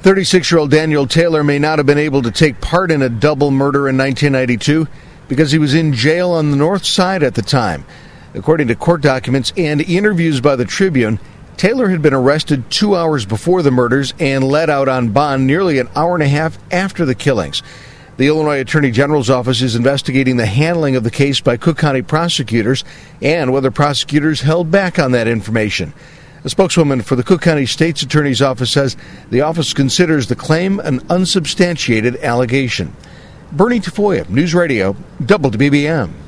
36-year-old Daniel Taylor may not have been able to take part in a double murder in 1992 because he was in jail on the North Side at the time. According to court documents and interviews by the Tribune, Taylor had been arrested 2 hours before the murders and let out on bond nearly an hour and a half after the killings. The Illinois Attorney General's office is investigating the handling of the case by Cook County prosecutors and whether prosecutors held back on that information. A spokeswoman for the Cook County State's Attorney's Office says the office considers the claim an unsubstantiated allegation. Bernie Tafoya, News Radio, WBBM.